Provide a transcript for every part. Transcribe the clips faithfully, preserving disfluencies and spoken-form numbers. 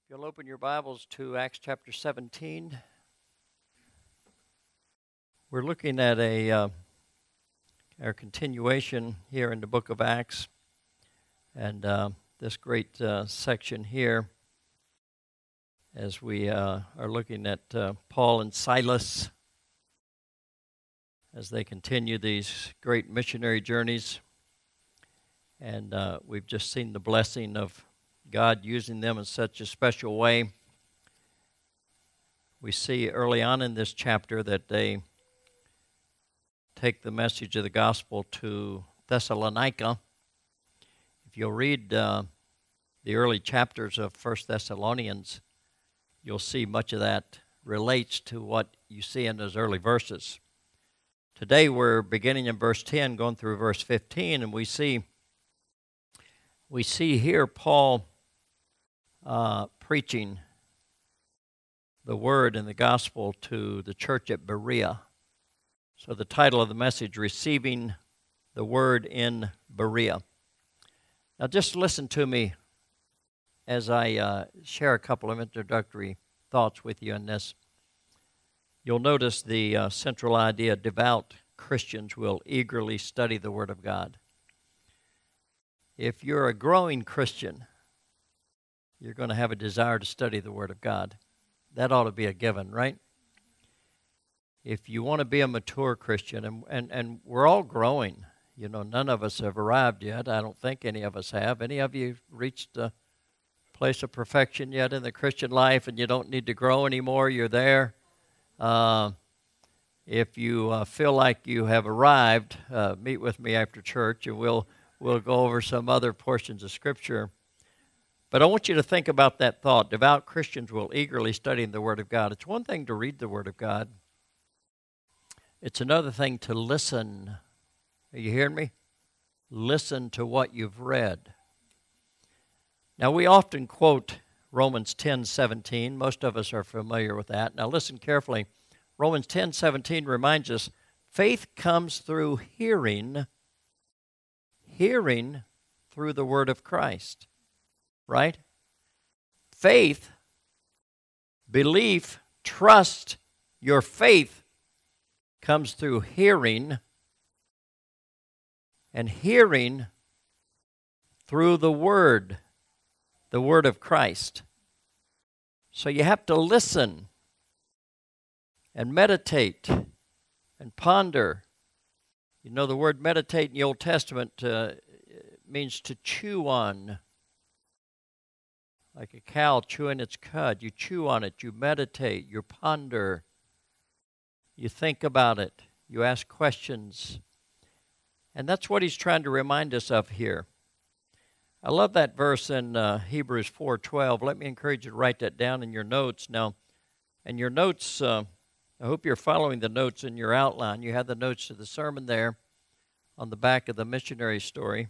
If you'll open your Bibles to Acts chapter seventeen, we're looking at a uh, our continuation here in the book of Acts, and uh, this great uh, section here, as we uh, are looking at uh, Paul and Silas as they continue these great missionary journeys, and uh, we've just seen the blessing of God using them in such a special way. We see early on in this chapter that they take the message of the gospel to Thessalonica. If you'll read uh, the early chapters of First Thessalonians, you'll see much of that relates to what you see in those early verses. Today we're beginning in verse ten, going through verse fifteen, and we see we see here Paul Uh, preaching the word and the gospel to the church at Berea. So the title of the message, Receiving the Word in Berea. Now just listen to me as I uh, share a couple of introductory thoughts with you on this. You'll notice the uh, central idea: devout Christians will eagerly study the Word of God. If you're a growing Christian, you're going to have a desire to study the Word of God. That ought to be a given, right? If you want to be a mature Christian, and, and, and we're all growing. You know, none of us have arrived yet. I don't think any of us have. Any of you reached a place of perfection yet in the Christian life and you don't need to grow anymore? You're there. Uh, if you uh, feel like you have arrived, uh, meet with me after church and we'll we'll go over some other portions of Scripture. But I want you to think about that thought. Devout Christians will eagerly study the Word of God. It's one thing to read the Word of God. It's another thing to listen. Are you hearing me? Listen to what you've read. Now, we often quote Romans ten seventeen. Most of us are familiar with that. Now, listen carefully. Romans ten seventeen reminds us, faith comes through hearing, hearing through the Word of Christ. Right? Faith, belief, trust, your faith comes through hearing, and hearing through the Word, the Word of Christ. So you have to listen and meditate and ponder. You know, the word meditate in the Old Testament uh, means to chew on. Like a cow chewing its cud. You chew on it, you meditate, you ponder, you think about it, you ask questions. And that's what he's trying to remind us of here. I love that verse in uh, Hebrews four twelve. Let me encourage you to write that down in your notes. Now, in your notes, uh, I hope you're following the notes in your outline. You have the notes to the sermon there on the back of the missionary story.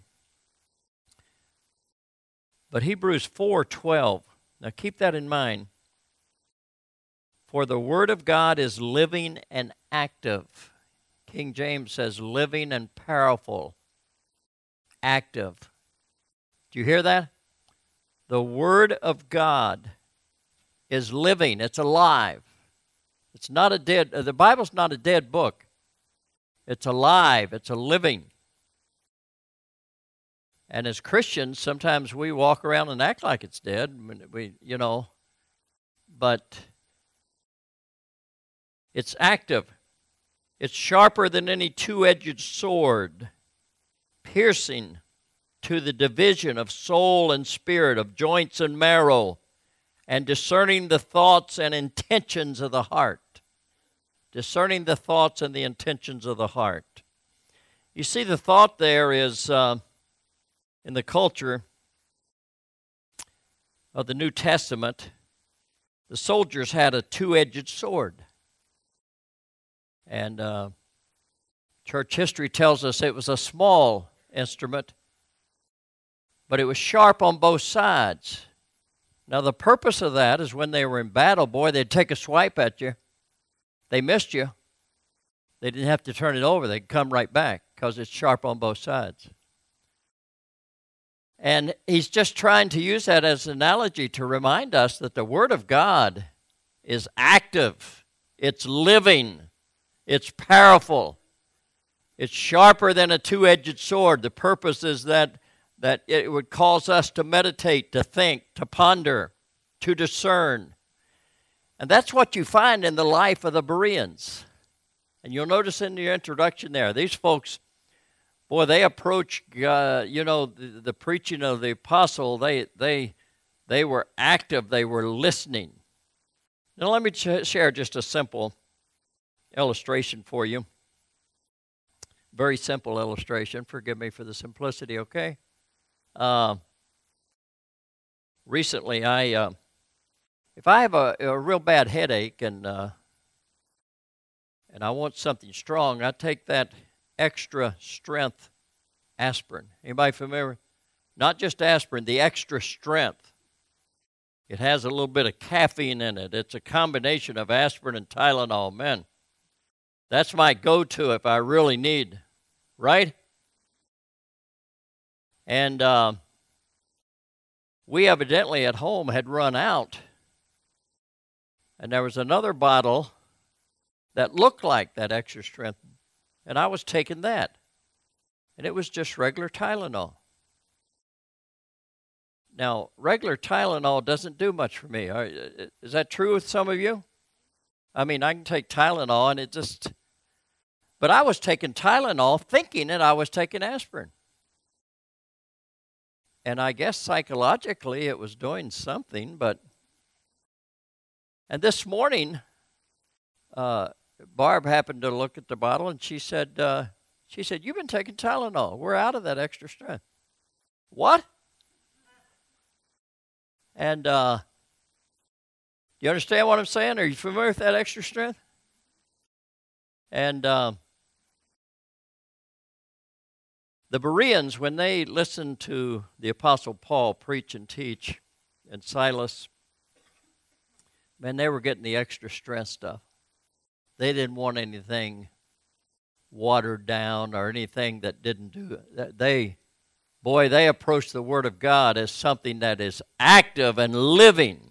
But Hebrews four twelve, now keep that in mind. For the Word of God is living and active. King James says living and powerful, active. Do you hear that? The Word of God is living. It's alive. It's not a dead, the Bible's not a dead book. It's alive. It's a living. And as Christians, sometimes we walk around and act like it's dead. We, you know, but it's active. It's sharper than any two-edged sword, piercing to the division of soul and spirit, of joints and marrow, and discerning the thoughts and intentions of the heart. Discerning the thoughts and the intentions of the heart. You see, the thought there is... Uh, In the culture of the New Testament, the soldiers had a two-edged sword. And uh, church history tells us it was a small instrument, but it was sharp on both sides. Now, the purpose of that is when they were in battle, boy, they'd take a swipe at you. They missed you. They didn't have to turn it over. They'd come right back because it's sharp on both sides. And he's just trying to use that as an analogy to remind us that the Word of God is active, it's living, it's powerful, it's sharper than a two-edged sword. The purpose is that, that it would cause us to meditate, to think, to ponder, to discern. And that's what you find in the life of the Bereans. And you'll notice in your introduction there, these folks, boy, they approach, uh, you know, the, the preaching of the apostle, they, they, they were active, they were listening. Now let me ch- share just a simple illustration for you. Very simple illustration. Forgive me for the simplicity, okay? Uh, recently, I, uh, if I have a, a real bad headache and uh, and I want something strong, I take that extra strength aspirin. Anybody familiar? Not just aspirin, the extra strength. It has a little bit of caffeine in it. It's a combination of aspirin and Tylenol. Man, that's my go-to if I really need, right? And uh, we evidently at home had run out. And there was another bottle that looked like that extra strength. And I was taking that. And it was just regular Tylenol. Now, regular Tylenol doesn't do much for me. Is that true with some of you? I mean, I can take Tylenol and it just... But I was taking Tylenol thinking that I was taking aspirin. And I guess psychologically it was doing something, but... And this morning, uh, Barb happened to look at the bottle and she said, uh, she said, "You've been taking Tylenol. We're out of that extra strength." What? And uh, you understand what I'm saying? Are you familiar with that extra strength? And uh, the Bereans, when they listened to the Apostle Paul preach and teach, and Silas, man, they were getting the extra strength stuff. They didn't want anything watered down or anything that didn't do it. They, boy, they approached the Word of God as something that is active and living.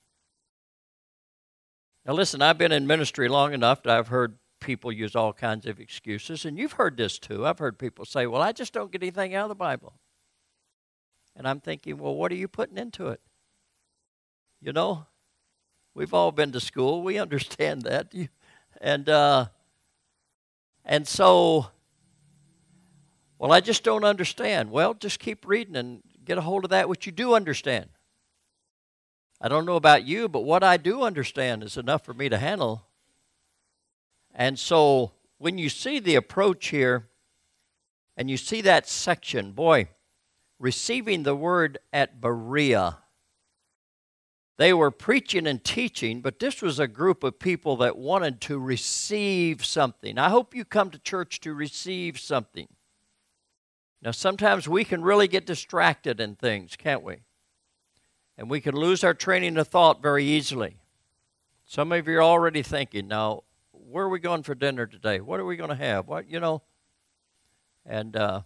Now listen, I've been in ministry long enough that I've heard people use all kinds of excuses, and you've heard this too. I've heard people say, "Well, I just don't get anything out of the Bible." And I'm thinking, well, what are you putting into it? You know, we've all been to school. We understand that. You, and uh, and so, well, I just don't understand. Well, just keep reading and get a hold of that which you do understand. I don't know about you, but what I do understand is enough for me to handle. And so when you see the approach here and you see that section, boy, receiving the word at Berea, they were preaching and teaching, but this was a group of people that wanted to receive something. I hope you come to church to receive something. Now, sometimes we can really get distracted in things, can't we? And we can lose our training of thought very easily. Some of you are already thinking, now, where are we going for dinner today? What are we going to have? What, you know? And uh,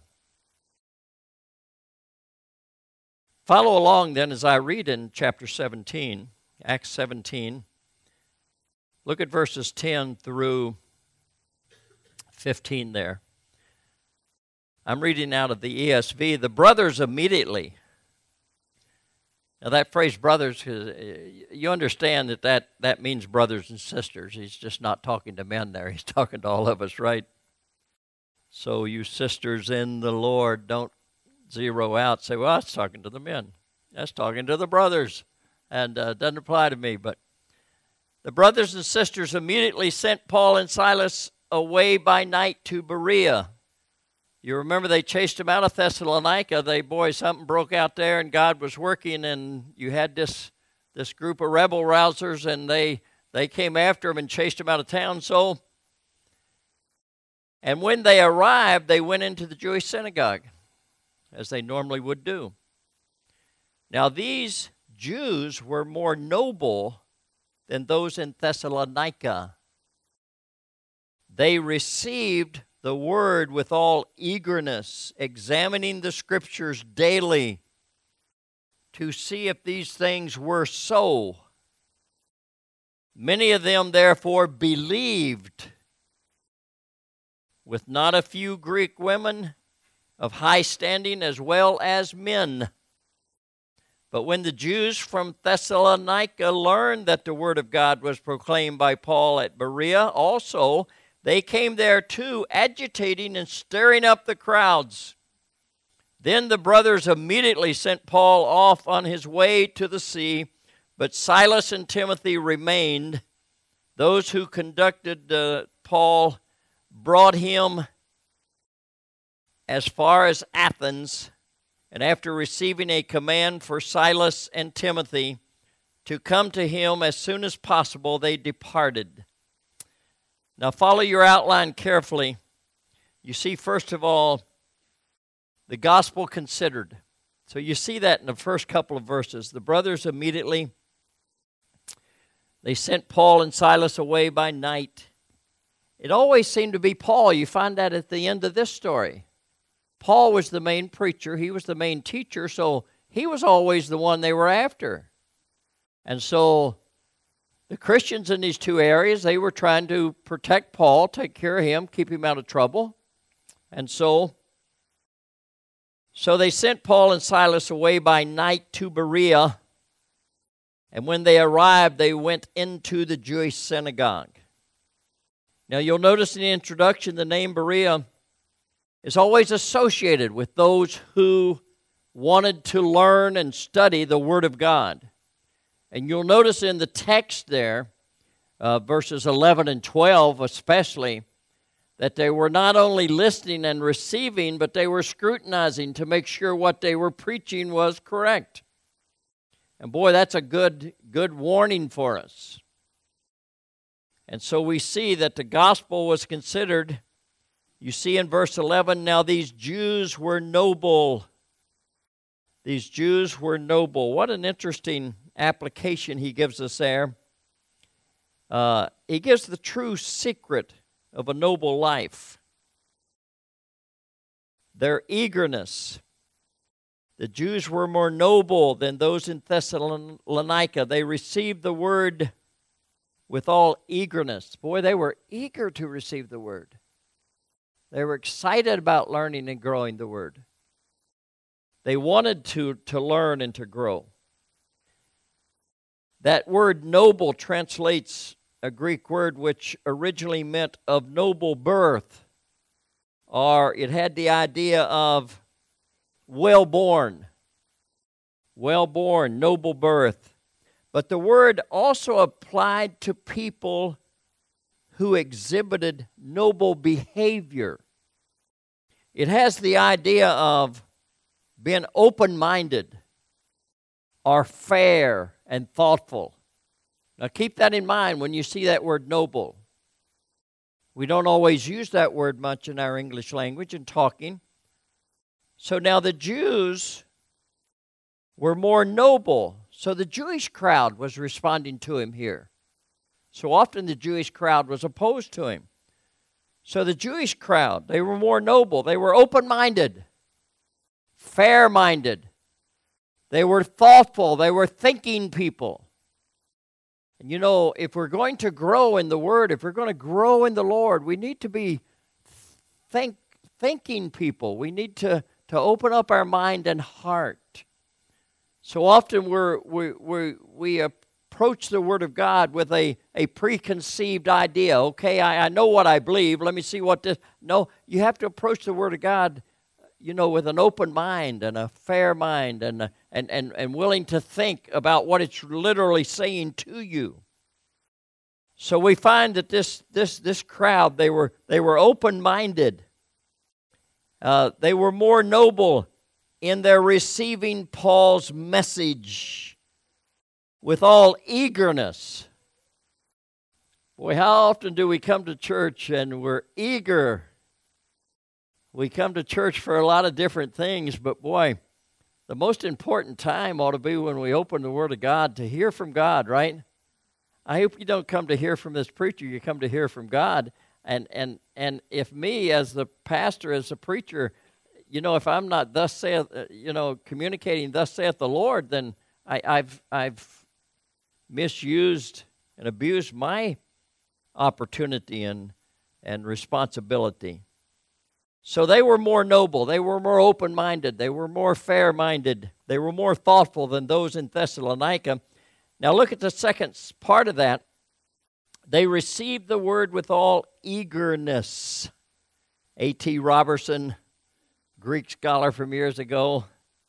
follow along then as I read in chapter seventeen, Acts seventeen. Look at verses ten through fifteen there. I'm reading out of the E S V. The brothers immediately. Now that phrase brothers, you understand that, that that means brothers and sisters. He's just not talking to men there. He's talking to all of us, right? So you sisters in the Lord, don't zero out. Say, well, that's talking to the men. That's talking to the brothers. And uh, doesn't apply to me. But the brothers and sisters immediately sent Paul and Silas away by night to Berea. You remember they chased him out of Thessalonica. They, boy, something broke out there and God was working, and you had this this group of rebel rousers, and they they came after him and chased him out of town. So, and when they arrived, they went into the Jewish synagogue, as they normally would do. Now, these Jews were more noble than those in Thessalonica. They received the word with all eagerness, examining the scriptures daily to see if these things were so. Many of them, therefore, believed, with not a few Greek women of high standing as well as men. But when the Jews from Thessalonica learned that the word of God was proclaimed by Paul at Berea also, they came there too, agitating and stirring up the crowds. Then the brothers immediately sent Paul off on his way to the sea, but Silas and Timothy remained. Those who conducted uh, Paul brought him as far as Athens, and after receiving a command for Silas and Timothy to come to him as soon as possible, they departed. Now follow your outline carefully. You see, first of all, the gospel considered. So you see that in the first couple of verses. The brothers immediately, they sent Paul and Silas away by night. It always seemed to be Paul. You find that at the end of this story. Paul was the main preacher. He was the main teacher, so he was always the one they were after. And so the Christians in these two areas, they were trying to protect Paul, take care of him, keep him out of trouble. And so, so they sent Paul and Silas away by night to Berea. And when they arrived, they went into the Jewish synagogue. Now you'll notice in the introduction the name Berea is always associated with those who wanted to learn and study the Word of God. And you'll notice in the text there, uh, verses eleven and twelve especially, that they were not only listening and receiving, but they were scrutinizing to make sure what they were preaching was correct. And boy, that's a good, good warning for us. And so we see that the gospel was considered. You see in verse eleven, now these Jews were noble. These Jews were noble. What an interesting application he gives us there. Uh, he gives the true secret of a noble life. Their eagerness. The Jews were more noble than those in Thessalonica. They received the word with all eagerness. Boy, they were eager to receive the word. They were excited about learning and growing the word. They wanted to, to learn and to grow. That word noble translates a Greek word which originally meant of noble birth, or it had the idea of well-born, well-born, noble birth. But the word also applied to people who exhibited noble behavior. It has the idea of being open-minded or fair and thoughtful. Now keep that in mind when you see that word noble. We don't always use that word much in our English language in talking. So now the Jews were more noble. So the Jewish crowd was responding to him here. So often the Jewish crowd was opposed to him. So the Jewish crowd, they were more noble. They were open-minded, fair-minded. They were thoughtful. They were thinking people. And you know, if we're going to grow in the Word, if we're going to grow in the Lord, we need to be think, thinking people. We need to, to open up our mind and heart. So often we're, we, we, we approach the Word of God with a, a preconceived idea. Okay, I, I know what I believe. Let me see what this... No, you have to approach the Word of God, you know, with an open mind and a fair mind and, a, and, and, and willing to think about what it's literally saying to you. So we find that this, this, this crowd, they were, they were open-minded. Uh, they were more noble in their receiving Paul's message with all eagerness. Boy, how often do we come to church and we're eager? We come to church for a lot of different things, but boy, the most important time ought to be when we open the Word of God to hear from God, right? I hope you don't come to hear from this preacher, you come to hear from God. And and and if me as the pastor, as the preacher, you know, if I'm not thus saith, uh, you know, communicating thus saith the Lord, then I, I've I've misused and abused my opportunity and and responsibility. So they were more noble, they were more open-minded, they were more fair-minded, they were more thoughtful than those in Thessalonica. Now look at the second part of that. They received the word with all eagerness. A T Robertson, Greek scholar from years ago,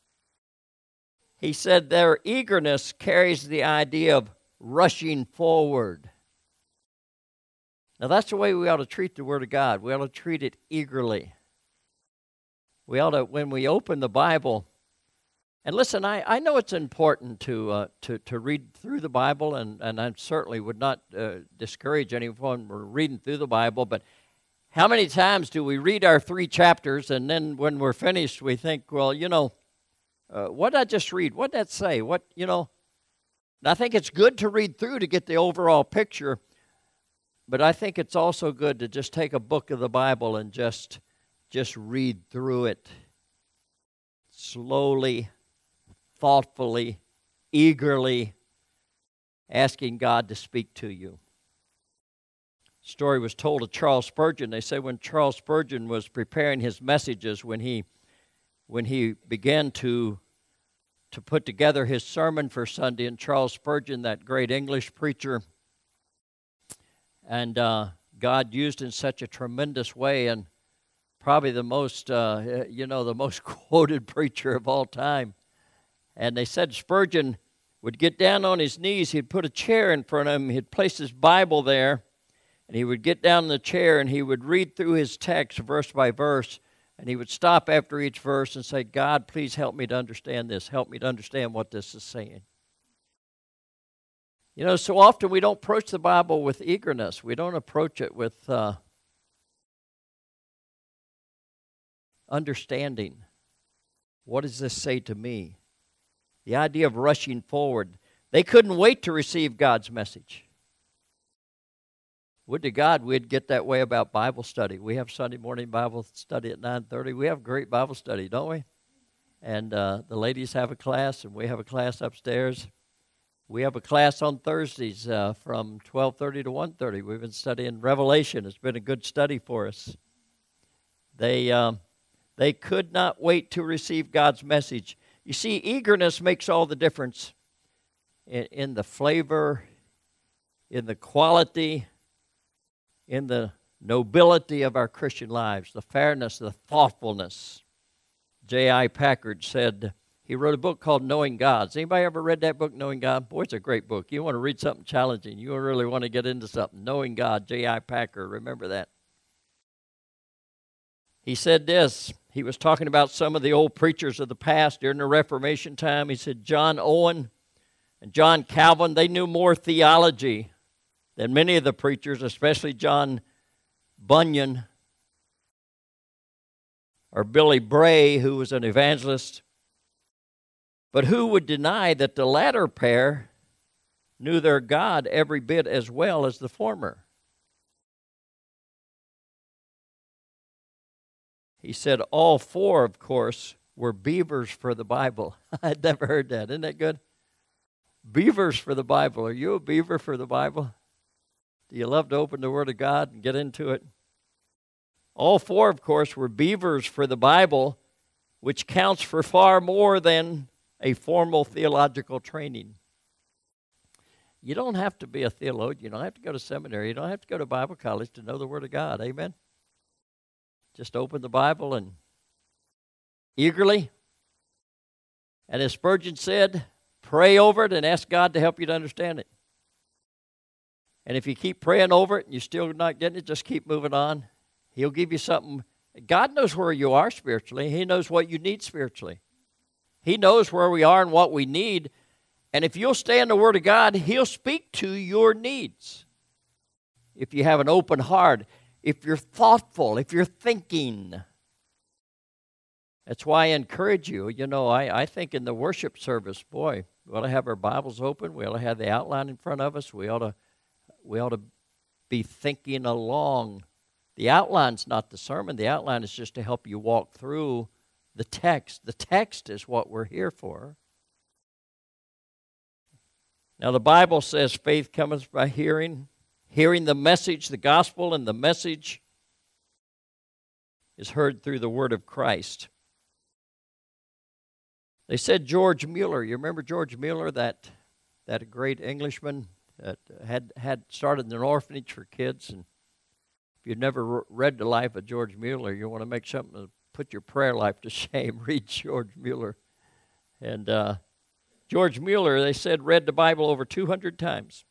he said their eagerness carries the idea of rushing forward. Now that's the way we ought to treat the Word of God. We ought to treat it eagerly. We ought to, when we open the Bible, and listen, I, I know it's important to, uh, to to read through the Bible, and, and I certainly would not uh, discourage anyone from reading through the Bible, but how many times do we read our three chapters, and then when we're finished, we think, well, you know, uh, what did I just read? What did that say? What, you know? And I think it's good to read through to get the overall picture, but I think it's also good to just take a book of the Bible and just Just read through it slowly, thoughtfully, eagerly, asking God to speak to you. Story was told of Charles Spurgeon. They say when Charles Spurgeon was preparing his messages, when he when he began to to put together his sermon for Sunday, and Charles Spurgeon, that great English preacher, and uh, God used in such a tremendous way, and probably the most, uh, you know, the most quoted preacher of all time. And they said Spurgeon would get down on his knees, he'd put a chair in front of him, he'd place his Bible there, and he would get down in the chair and he would read through his text verse by verse, and he would stop after each verse and say, God, please help me to understand this. Help me to understand what this is saying. You know, so often we don't approach the Bible with eagerness. We don't approach it with uh, understanding. What does this say to me? The idea of rushing forward. They couldn't wait to receive God's message. Would to God we'd get that way about Bible study. We have Sunday morning Bible study at nine thirty. We have great Bible study, don't we? And uh, the ladies have a class, and we have a class upstairs. We have a class on Thursdays uh, from twelve thirty to one thirty. We've been studying Revelation. It's been a good study for us. They, um, they could not wait to receive God's message. You see, eagerness makes all the difference in, in the flavor, in the quality, in the nobility of our Christian lives, the fairness, the thoughtfulness. J I Packard said, he wrote a book called Knowing God. Has anybody ever read that book, Knowing God? Boy, it's a great book. You want to read something challenging. You really want to get into something. Knowing God, J I Packard. Remember that. He said this. He was talking about some of the old preachers of the past during the Reformation time. He said John Owen and John Calvin, they knew more theology than many of the preachers, especially John Bunyan or Billy Bray, who was an evangelist. But who would deny that the latter pair knew their God every bit as well as the former? He said all four, of course, were beavers for the Bible. I'd never heard that. Isn't that good? Beavers for the Bible. Are you a beaver for the Bible? Do you love to open the Word of God and get into it? All four, of course, were beavers for the Bible, which counts for far more than a formal theological training. You don't have to be a theologian. You don't have to go to seminary. You don't have to go to Bible college to know the Word of God. Amen? Just open the Bible and eagerly. And as Spurgeon said, pray over it and ask God to help you to understand it. And if you keep praying over it and you're still not getting it, just keep moving on. He'll give you something. God knows where you are spiritually. He knows what you need spiritually. He knows where we are and what we need. And if you'll stay in the Word of God, He'll speak to your needs. If you have an open heart, if you're thoughtful, if you're thinking. That's why I encourage you. You know, I, I think in the worship service, boy, we ought to have our Bibles open. We ought to have the outline in front of us. We ought to, we ought to be thinking along. The outline's not the sermon. The outline is just to help you walk through The text. The text is what we're here for. Now the Bible says faith cometh by hearing, hearing the message, the gospel, and the message is heard through the word of Christ. They said George Mueller, you remember George Mueller, that that great Englishman that had, had started an orphanage for kids? And if you've never read the life of George Mueller, you want to make something to put your prayer life to shame, read George Mueller. And uh, George Mueller, they said, read the Bible over two hundred times.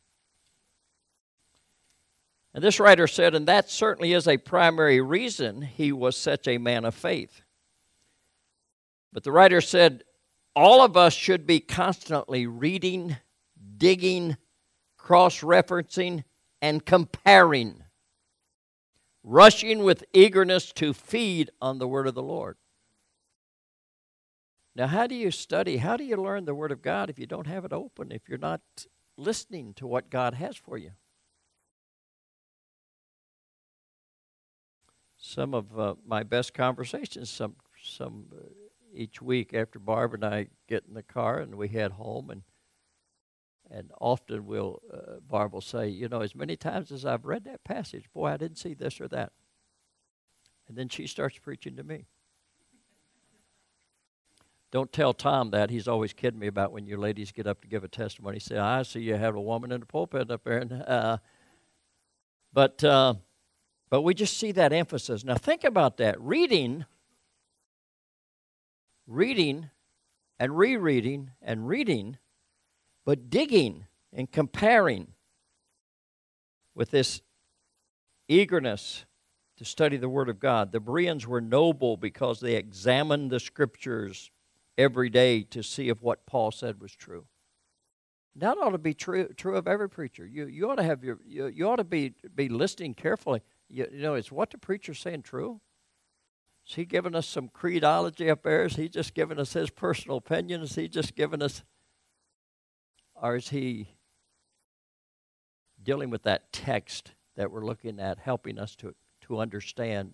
And this writer said, and that certainly is a primary reason he was such a man of faith. But the writer said, all of us should be constantly reading, digging, cross-referencing, and comparing, rushing with eagerness to feed on the word of the Lord. Now, how do you study? How do you learn the word of God if you don't have it open, if you're not listening to what God has for you? Some of uh, my best conversations, some some uh, each week after Barb and I get in the car and we head home, and and often we'll uh, Barb will say, you know, as many times as I've read that passage, boy, I didn't see this or that. And then she starts preaching to me. Don't tell Tom that. He's always kidding me about when you ladies get up to give a testimony. He said, I see you have a woman in the pulpit up there. And, uh, but, uh, but we just see that emphasis. Now think about that. Reading, reading, and rereading, and reading, but digging and comparing with this eagerness to study the Word of God. The Bereans were noble because they examined the Scriptures every day to see if what Paul said was true. That ought to be true true of every preacher. You you ought to have your you, you ought to be be listening carefully. You, you know, is what the preacher's saying true? Is he giving us some creedology up there? Is he just giving us his personal opinion? Is he just giving us, or is he dealing with that text that we're looking at, helping us to to understand?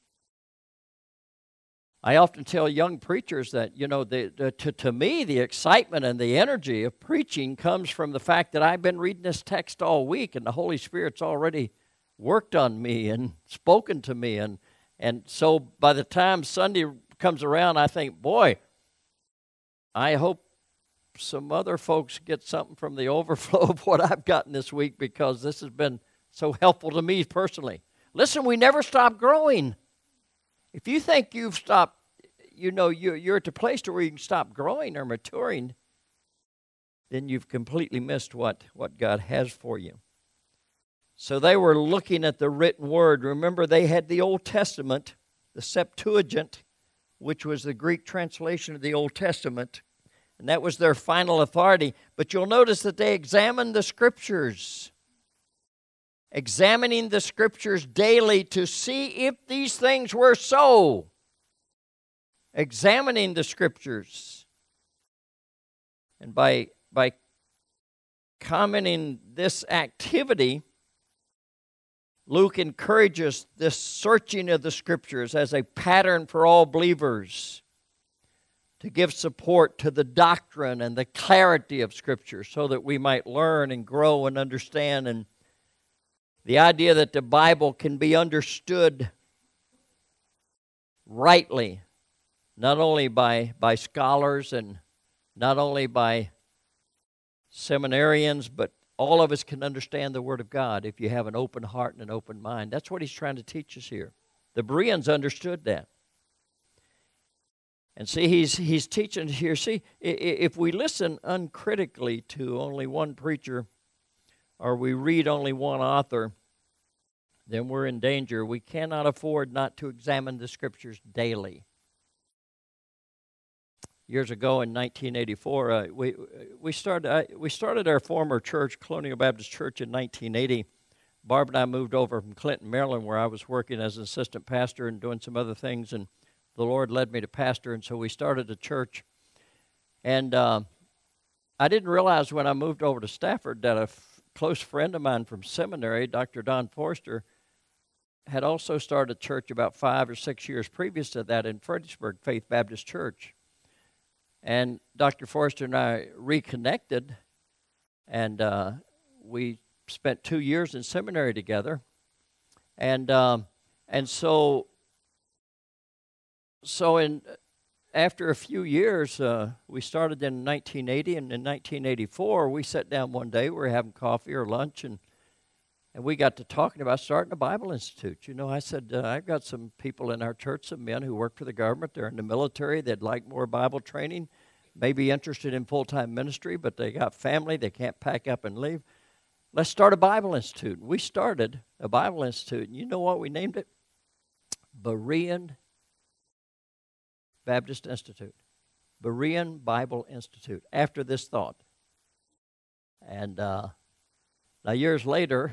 I often tell young preachers that, you know, the, the, to, to me, the excitement and the energy of preaching comes from the fact that I've been reading this text all week and the Holy Spirit's already worked on me and spoken to me. And, and so by the time Sunday comes around, I think, boy, I hope some other folks get something from the overflow of what I've gotten this week, because this has been so helpful to me personally. Listen, we never stop growing. If you think you've stopped, you know, you're, you're at the place to where you can stop growing or maturing, then you've completely missed what, what God has for you. So they were looking at the written word. Remember, they had the Old Testament, the Septuagint, which was the Greek translation of the Old Testament, and that was their final authority. But you'll notice that they examined the Scriptures, examining the Scriptures daily to see if these things were so. Examining the Scriptures. And by, by commenting this activity, Luke encourages this searching of the Scriptures as a pattern for all believers to give support to the doctrine and the clarity of Scripture so that we might learn and grow and understand. And the idea that the Bible can be understood rightly, not only by, by scholars and not only by seminarians, but all of us can understand the Word of God if you have an open heart and an open mind. That's what he's trying to teach us here. The Bereans understood that. And see, he's, he's teaching here. See, if we listen uncritically to only one preacher, or we read only one author, then we're in danger. We cannot afford not to examine the Scriptures daily. Years ago in nineteen eighty-four, uh, we we started uh, we started our former church, Colonial Baptist Church, in nineteen eighty. Barb and I moved over from Clinton, Maryland, where I was working as an assistant pastor and doing some other things, and the Lord led me to pastor, and so we started a church. And uh, I didn't realize when I moved over to Stafford that a f- close friend of mine from seminary, Doctor Don Forster, had also started a church about five or six years previous to that in Fredericksburg, Faith Baptist Church. And Doctor Forrester and I reconnected, and uh, we spent two years in seminary together. And um, and so, so in after a few years, uh, we started in nineteen eighty, and in nineteen eighty-four, we sat down one day, we were having coffee or lunch, and And we got to talking about starting a Bible Institute. You know, I said, uh, I've got some people in our church, some men who work for the government. They're in the military. They'd like more Bible training, may be interested in full-time ministry, but they got family. They can't pack up and leave. Let's start a Bible Institute. We started a Bible Institute, and you know what we named it? Berean Baptist Institute. Berean Bible Institute, after this thought. And uh, now years later,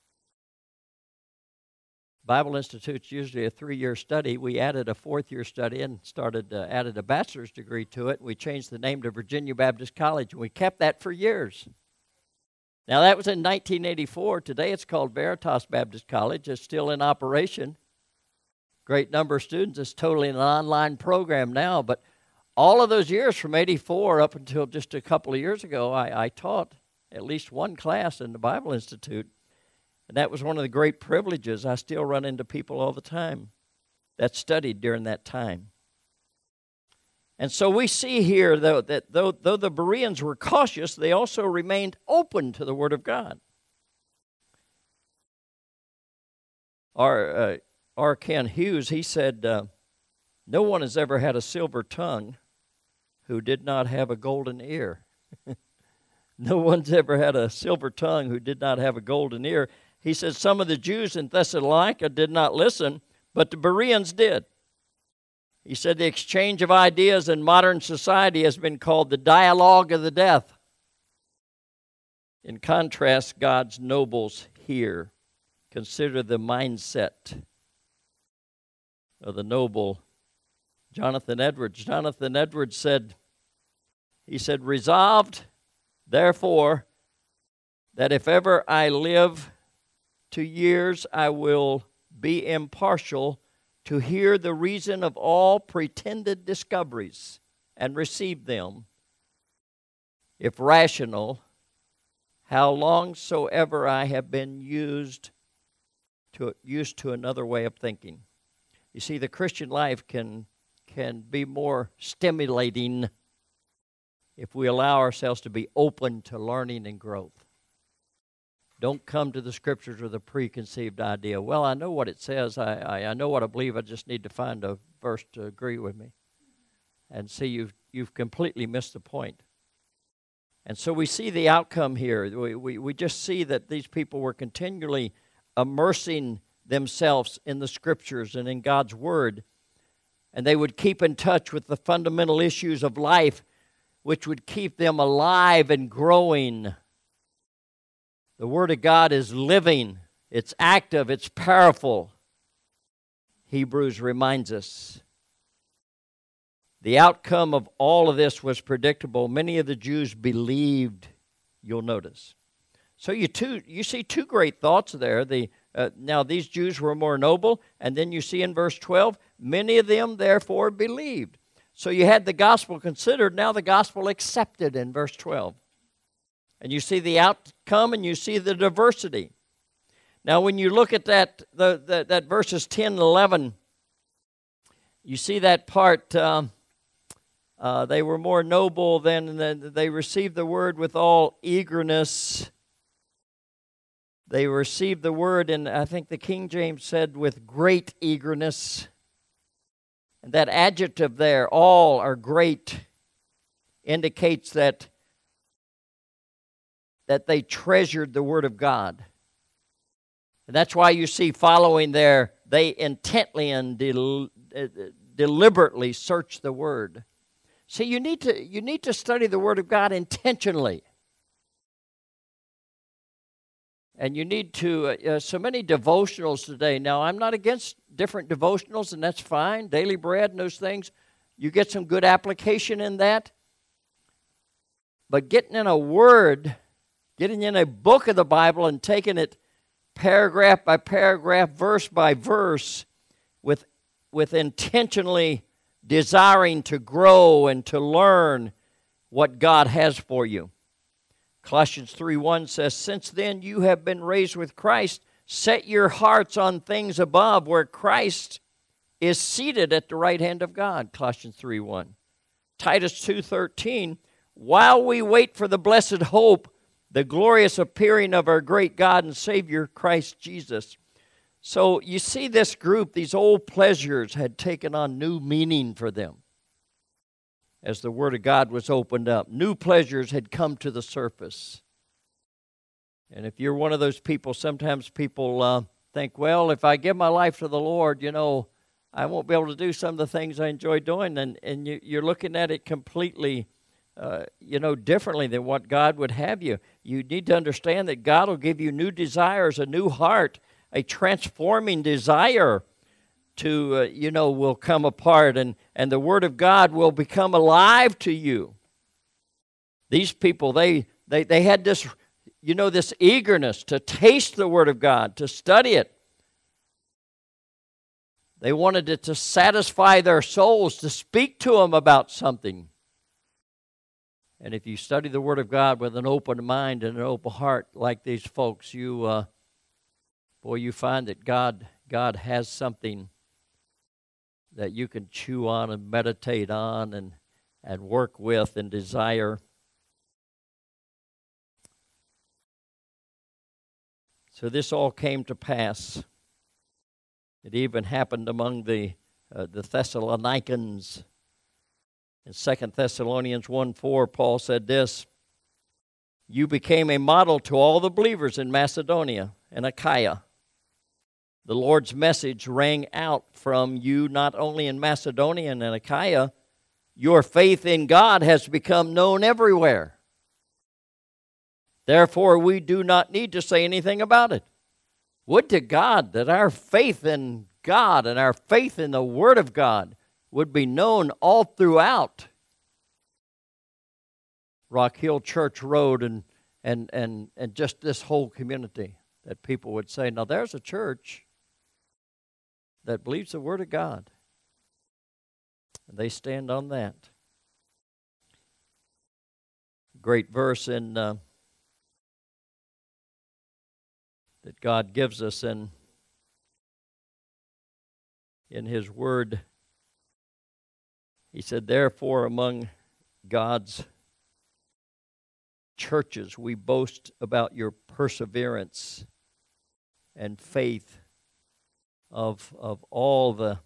Bible Institute's usually a three-year study. We added a fourth-year study and started uh, added a bachelor's degree to it. We changed the name to Virginia Baptist College, and we kept that for years. Now, that was in nineteen eighty-four. Today, it's called Veritas Baptist College. It's still in operation. Great number of students. It's totally an online program now, but all of those years from eighty-four up until just a couple of years ago, I, I taught at least one class in the Bible Institute. And that was one of the great privileges. I still run into people all the time that studied during that time. And so we see here, though, that though, though the Bereans were cautious, they also remained open to the Word of God. R. Uh, R. Ken Hughes, he said, uh, no one has ever had a silver tongue who did not have a golden ear. No one's ever had a silver tongue who did not have a golden ear. He says some of the Jews in Thessalonica did not listen, but the Bereans did. He said the exchange of ideas in modern society has been called the dialogue of the deaf. In contrast, God's nobles here consider the mindset of the noble Jonathan Edwards. Jonathan Edwards said, he said, resolved, therefore, that if ever I live to years, I will be impartial to hear the reason of all pretended discoveries and receive them, if rational, how long soever I have been used to used to another way of thinking. You see, the Christian life can can be more stimulating if we allow ourselves to be open to learning and growth. Don't come to the Scriptures with a preconceived idea. Well, I know what it says. I, I, I know what I believe. I just need to find a verse to agree with me. And see, you've, you've completely missed the point. And so we see the outcome here. We, we, we just see that these people were continually immersing themselves in the Scriptures and in God's Word. And they would keep in touch with the fundamental issues of life, which would keep them alive and growing. The Word of God is living, it's active, it's powerful. Hebrews reminds us. The outcome of all of this was predictable. Many of the Jews believed, you'll notice. So you two, you see two great thoughts there. The uh, now these Jews were more noble, and then you see in verse twelve, many of them therefore believed. So you had the gospel considered, now the gospel accepted in verse twelve. And you see the outcome and you see the diversity. Now when you look at that, the, the, that verses ten and eleven, you see that part, um, uh, they were more noble than, than they received the word with all eagerness. They received the word, and I think the King James said with great eagerness. And that adjective there, all are great, indicates that that they treasured the Word of God. And that's why you see following there, they intently and del- deliberately search the Word. See, you need to you need to study the Word of God intentionally. And you need to, uh, so many devotionals today. Now, I'm not against different devotionals, and that's fine. Daily bread and those things. You get some good application in that. But getting in a word, getting in a book of the Bible and taking it, paragraph by paragraph, verse by verse, with, with intentionally desiring to grow and to learn what God has for you. Colossians three one says, "Since then you have been raised with Christ, set your hearts on things above, where Christ is seated at the right hand of God." Colossians three one. Titus two thirteen, "While we wait for the blessed hope, the glorious appearing of our great God and Savior, Christ Jesus." So you see, this group, these old pleasures had taken on new meaning for them as the Word of God was opened up. New pleasures had come to the surface. And if you're one of those people, sometimes people uh, think, well, if I give my life to the Lord, you know, I won't be able to do some of the things I enjoy doing. And, and you, you're looking at it completely, uh, you know, differently than what God would have you. You need to understand that God will give you new desires, a new heart, a transforming desire to, uh, you know, will come apart, and, and the Word of God will become alive to you. These people, they, they, they had this, you know, this eagerness to taste the Word of God, to study it. They wanted it to satisfy their souls, to speak to them about something. And if you study the Word of God with an open mind and an open heart like these folks, you, uh, boy, you find that God, God has something that you can chew on and meditate on and, and work with and desire. So this all came to pass. It even happened among the, uh, the Thessalonians. In Second Thessalonians one four, Paul said this, "You became a model to all the believers in Macedonia and Achaia. The Lord's message rang out from you not only in Macedonia and Achaia, your faith in God has become known everywhere. Therefore, we do not need to say anything about it. Would to God that our faith in God and our faith in the Word of God would be known all throughout Rock Hill Church Road and, and, and, and just this whole community, that people would say, now there's a church that believes the Word of God. And they stand on that. Great verse in uh, that God gives us in, in His Word. He said, therefore, among God's churches, we boast about your perseverance and faith of, of all the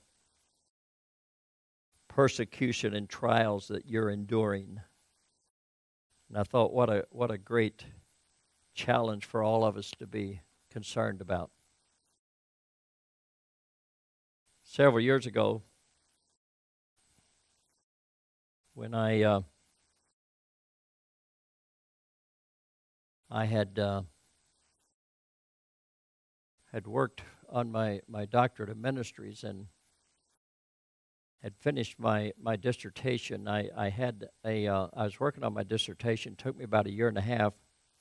persecution and trials that you're enduring. And I thought, what a what a great challenge for all of us to be concerned about. Several years ago, when I uh, I had uh, had worked on my, my doctorate of ministries and had finished my, my dissertation. I, I had a uh, I was working on my dissertation. It took me about a year and a half.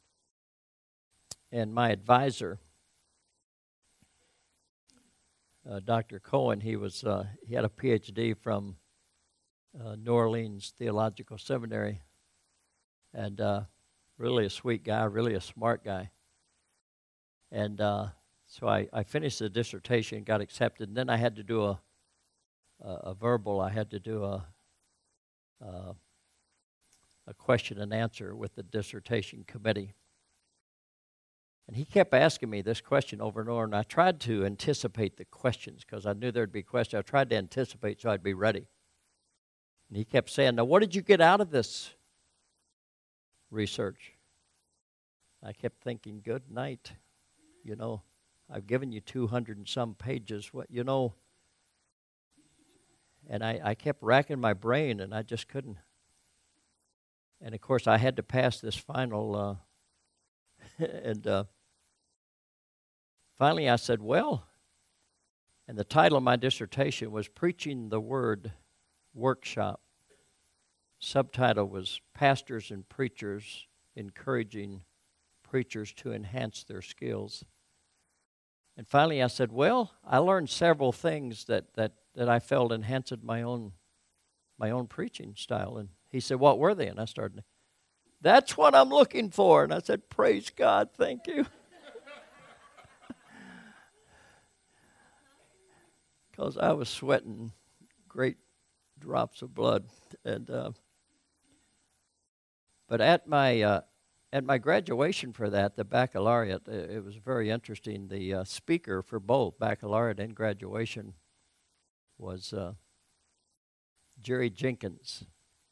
And my advisor, uh, Doctor Cohen, he was uh, he had a P H D from uh, New Orleans Theological Seminary, and uh, really a sweet guy, really a smart guy. And uh, so I, I finished the dissertation, got accepted, and then I had to do a a, a verbal. I had to do a, a a question and answer with the dissertation committee. And he kept asking me this question over and over, and I tried to anticipate the questions because I knew there'd be questions. I tried to anticipate so I'd be ready. And he kept saying, now, what did you get out of this research? I kept thinking, good night. You know, I've given you two hundred and some pages. What, you know, and I, I kept racking my brain, and I just couldn't. And, of course, I had to pass this final, uh, and uh, finally I said, well, and the title of my dissertation was Preaching the Word Workshop. Subtitle was Pastors and Preachers Encouraging Preachers to Enhance Their Skills. And finally I said, well, I learned several things that, that, that I felt enhanced my own my own preaching style. And he said, what were they? And I started, that's what I'm looking for. And I said, praise God, thank you. Because I was sweating great drops of blood. And uh, but at my uh, at my graduation for that, the baccalaureate, it, it was very interesting. The uh, speaker for both baccalaureate and graduation was uh, Jerry Jenkins.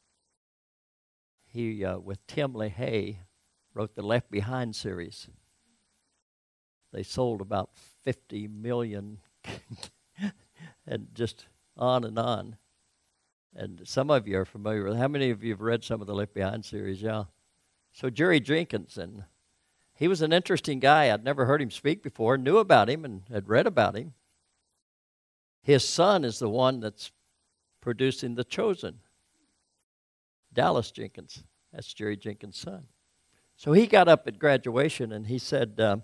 He, uh, with Tim LaHaye, wrote the Left Behind series. They sold about fifty million and just on and on. And some of you are familiar with, how many of you have read some of the Left Behind series? Yeah. So Jerry Jenkins, and he was an interesting guy. I'd never heard him speak before, knew about him and had read about him. His son is the one that's producing The Chosen. Dallas Jenkins. That's Jerry Jenkins' son. So he got up at graduation and he said, uh,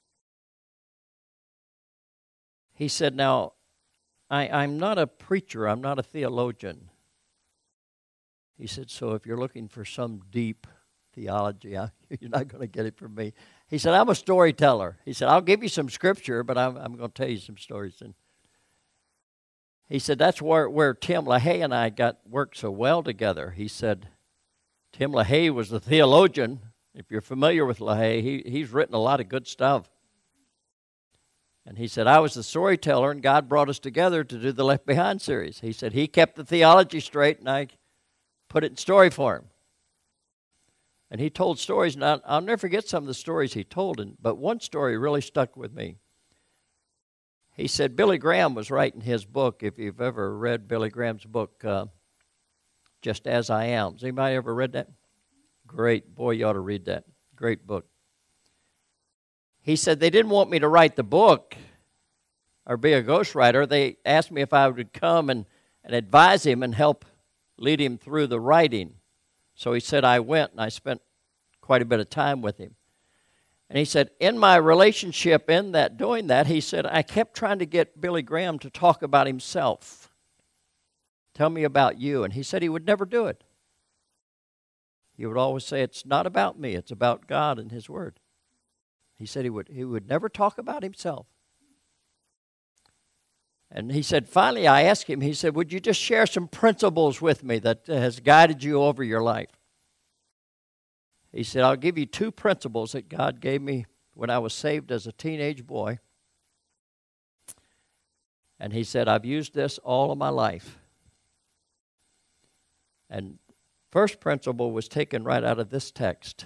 he said, now, I, I'm not a preacher, I'm not a theologian. He said, so if you're looking for some deep theology, I, you're not going to get it from me. He said, I'm a storyteller. He said, I'll give you some scripture, but I'm, I'm going to tell you some stories. And he said, that's where, where Tim LaHaye and I got worked so well together. He said, Tim LaHaye was the theologian. If you're familiar with LaHaye, he, he's written a lot of good stuff. And he said, I was the storyteller, and God brought us together to do the Left Behind series. He said, he kept the theology straight, and I put it in story form. And he told stories, and I'll, I'll never forget some of the stories he told, and, but one story really stuck with me. He said Billy Graham was writing his book, if you've ever read Billy Graham's book, uh, Just As I Am. Has anybody ever read that? Great. Boy, you ought to read that. Great book. He said they didn't want me to write the book or be a ghostwriter. They asked me if I would come and, and advise him and help lead him through the writing. So he said I went, and I spent quite a bit of time with him. And he said, in my relationship in that, doing that, he said, I kept trying to get Billy Graham to talk about himself. Tell me about you. And he said he would never do it. He would always say, it's not about me, it's about God and His Word. He said he would he would never talk about himself. And he said, finally I asked him, he said, would you just share some principles with me that has guided you over your life? He said, I'll give you two principles that God gave me when I was saved as a teenage boy. And he said, I've used this all of my life. And first principle was taken right out of this text.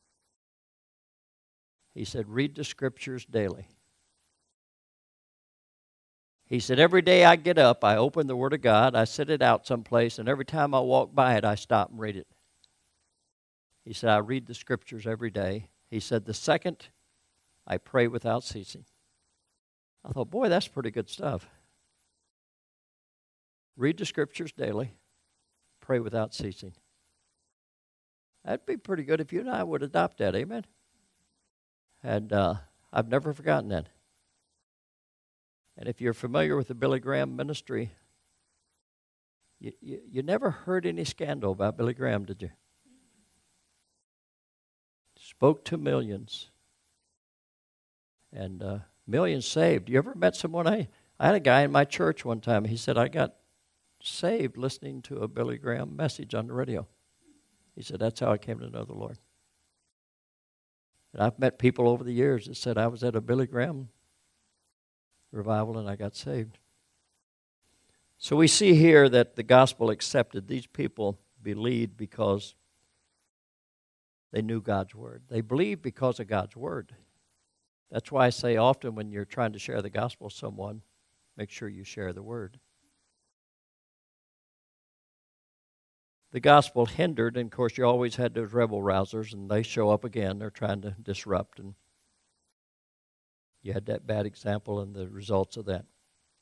He said, read the scriptures daily. He said, every day I get up, I open the Word of God, I sit it out someplace, and every time I walk by it, I stop and read it. He said, I read the scriptures every day. He said, the second, I pray without ceasing. I thought, boy, that's pretty good stuff. Read the scriptures daily, pray without ceasing. That'd be pretty good if you and I would adopt that, amen? And uh, I've never forgotten that. And if you're familiar with the Billy Graham ministry, you, you, you never heard any scandal about Billy Graham, did you? Spoke to millions. And uh, millions saved. You ever met someone? I, I had a guy in my church one time. He said, I got saved listening to a Billy Graham message on the radio. He said, that's how I came to know the Lord. And I've met people over the years that said, I was at a Billy Graham revival and I got saved. So we see here that the gospel accepted. These people believed because they knew God's word. They believed because of God's word. That's why I say often when you're trying to share the gospel with someone, make sure you share the word. The gospel hindered, and of course you always had those rebel rousers, and they show up again. They're trying to disrupt, and you had that bad example and the results of that.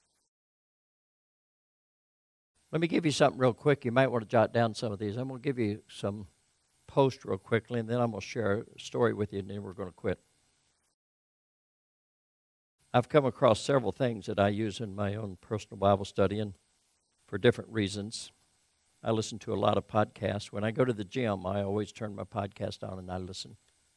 Let me give you something real quick. You might want to jot down some of these. I'm going to give you some posts real quickly, and then I'm going to share a story with you, and then we're going to quit. I've come across several things that I use in my own personal Bible study, and for different reasons. I listen to a lot of podcasts. When I go to the gym, I always turn my podcast on and I listen.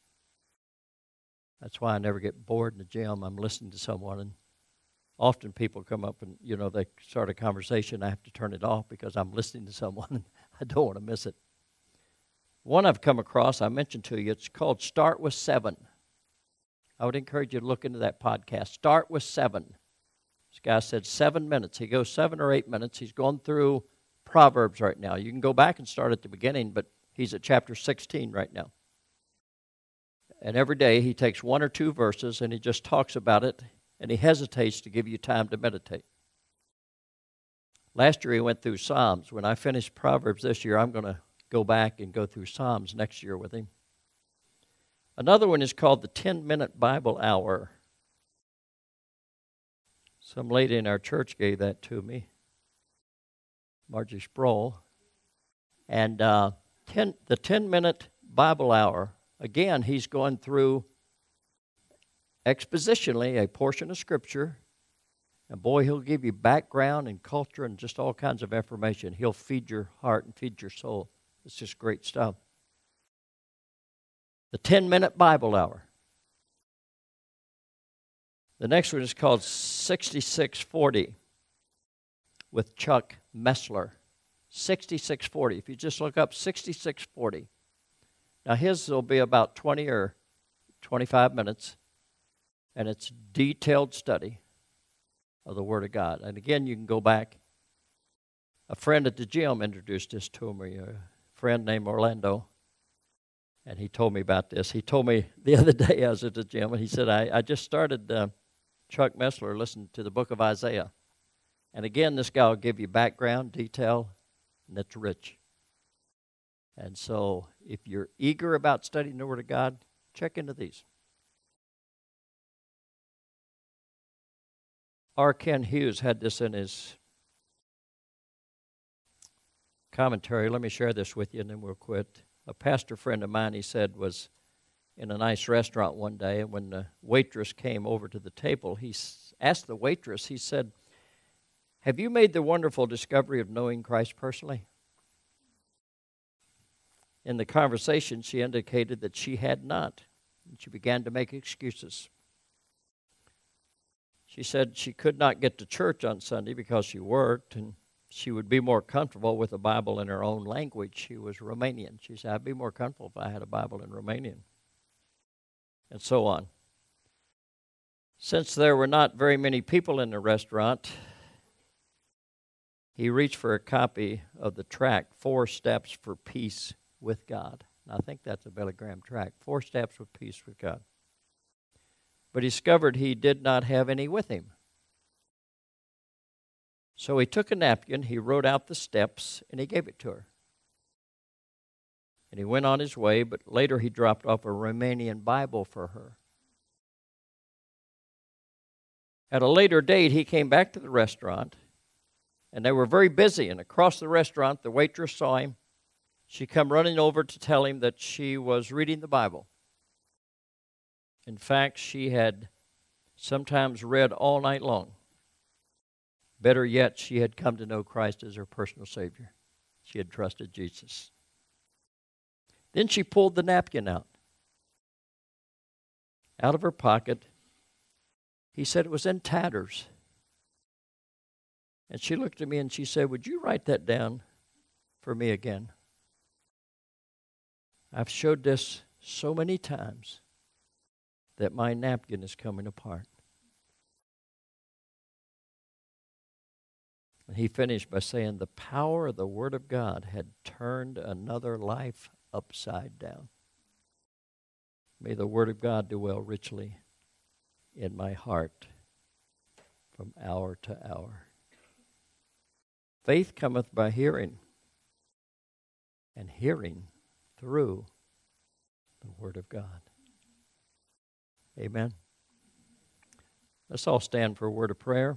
That's why I never get bored in the gym. I'm listening to someone, and often people come up and, you know, they start a conversation. I have to turn it off because I'm listening to someone, and I don't want to miss it. One I've come across, I mentioned to you, it's called Start with Seven. I would encourage you to look into that podcast. Start with Seven. This guy said seven minutes. He goes seven or eight minutes. He's going through Proverbs right now. You can go back and start at the beginning, but he's at chapter sixteen right now. And every day he takes one or two verses and he just talks about it, and he hesitates to give you time to meditate. Last year he went through Psalms. When I finish Proverbs this year, I'm going to go back and go through Psalms next year with him. Another one is called the ten-minute Bible Hour. Some lady in our church gave that to me, Margie Sproul. And uh, ten, the ten-minute Bible Hour, again, he's going through expositionally a portion of Scripture. And boy, he'll give you background and culture and just all kinds of information. He'll feed your heart and feed your soul. It's just great stuff. The ten-minute Bible Hour. The next one is called sixty-six forty with Chuck Messler. sixty-six forty. If you just look up sixty-six forty. Now his will be about twenty or twenty-five minutes, and it's detailed study of the Word of God. And again, you can go back. A friend at the gym introduced this to me, a friend named Orlando. And he told me about this. He told me the other day I was at the gym, and he said, I, I just started uh, Chuck Messler listening to the book of Isaiah. And again, this guy will give you background, detail, and it's rich. And so if you're eager about studying the Word of God, check into these. R. Ken Hughes had this in his commentary. Let me share this with you, and then we'll quit. A pastor friend of mine, he said, was in a nice restaurant one day, and when the waitress came over to the table, he asked the waitress, he said, have you made the wonderful discovery of knowing Christ personally? In the conversation, she indicated that she had not, and she began to make excuses. She said she could not get to church on Sunday because she worked, and she would be more comfortable with a Bible in her own language. She was Romanian. She said, I'd be more comfortable if I had a Bible in Romanian. And so on. Since there were not very many people in the restaurant, he reached for a copy of the tract, Four Steps for Peace with God. And I think that's a Billy Graham tract, Four Steps for Peace with God. But he discovered he did not have any with him. So he took a napkin, he wrote out the steps, and he gave it to her. And he went on his way, but later he dropped off a Romanian Bible for her. At a later date, he came back to the restaurant, and they were very busy. And across the restaurant, the waitress saw him. She come running over to tell him that she was reading the Bible. In fact, she had sometimes read all night long. Better yet, she had come to know Christ as her personal Savior. She had trusted Jesus. Then she pulled the napkin out. Out of her pocket. He said it was in tatters. And she looked at me and she said, would you write that down for me again? I've showed this so many times that my napkin is coming apart. And he finished by saying the power of the Word of God had turned another life upside down. May the Word of God dwell richly in my heart from hour to hour. Faith cometh by hearing, and hearing through the Word of God. Amen. Let's all stand for a word of prayer.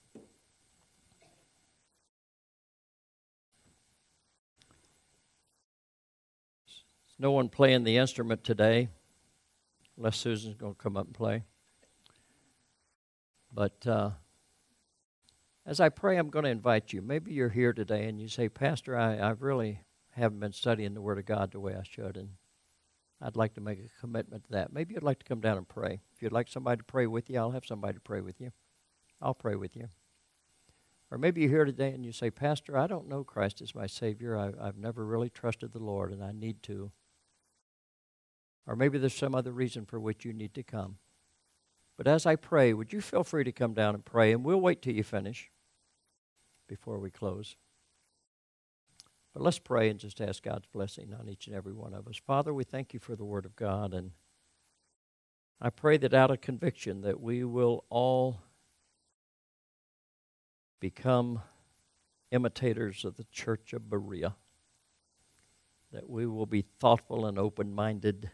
There's no one playing the instrument today, unless Susan's going to come up and play. But uh, as I pray, I'm going to invite you. Maybe you're here today and you say, Pastor, I, I really haven't been studying the Word of God the way I should, and I'd like to make a commitment to that. Maybe you'd like to come down and pray. If you'd like somebody to pray with you, I'll have somebody to pray with you. I'll pray with you. Or maybe you're here today and you say, Pastor, I don't know Christ as my Savior. I, I've never really trusted the Lord, and I need to. Or maybe there's some other reason for which you need to come. But as I pray, would you feel free to come down and pray, and we'll wait till you finish before we close. But let's pray and just ask God's blessing on each and every one of us. Father, we thank you for the Word of God, and I pray that out of conviction that we will all become imitators of the church of Berea, that we will be thoughtful and open-minded.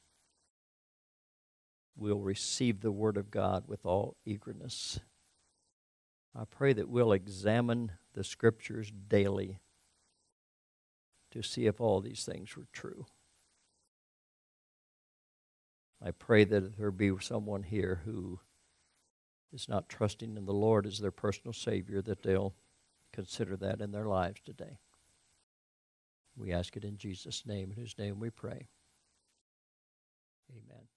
We'll receive the Word of God with all eagerness. I pray that we'll examine the Scriptures daily to see if all these things were true. I pray that there be someone here who is not trusting in the Lord as their personal Savior, that they'll consider that in their lives today. We ask it in Jesus' name, in whose name we pray. Amen.